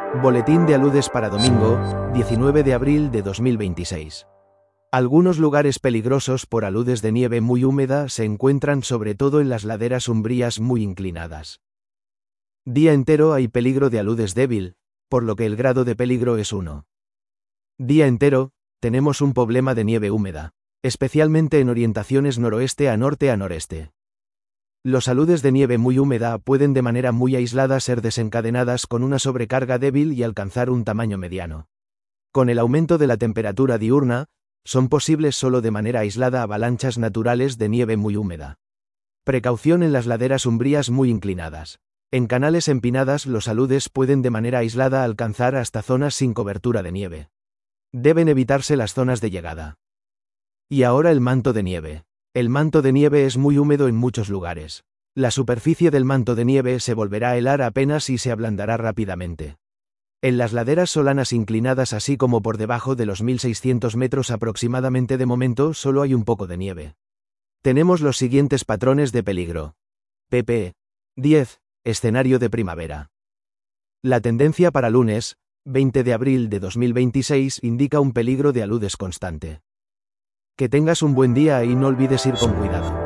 Boletín de aludes para domingo, 19 de abril de 2026. Algunos lugares peligrosos por aludes de nieve muy húmeda se encuentran sobre todo en las laderas umbrías muy inclinadas. Día entero hay peligro de aludes débil, por lo que el grado de peligro es 1. Día entero, tenemos un problema de nieve húmeda, especialmente en orientaciones noroeste a norte a noreste. Los aludes de nieve muy húmeda pueden de manera muy aislada ser desencadenadas con una sobrecarga débil y alcanzar un tamaño mediano. Con el aumento de la temperatura diurna, son posibles solo de manera aislada avalanchas naturales de nieve muy húmeda. Precaución en las laderas umbrías muy inclinadas. En canales empinadas los aludes pueden de manera aislada alcanzar hasta zonas sin cobertura de nieve. Deben evitarse las zonas de llegada. Y ahora el manto de nieve. El manto de nieve es muy húmedo en muchos lugares. La superficie del manto de nieve se volverá a helar apenas y se ablandará rápidamente. En las laderas solanas inclinadas así como por debajo de los 1600 metros aproximadamente de momento solo hay un poco de nieve. Tenemos los siguientes patrones de peligro. pp. 10. Escenario de primavera. La tendencia para lunes, 20 de abril de 2026 indica un peligro de aludes constante. Que tengas un buen día y no olvides ir con cuidado.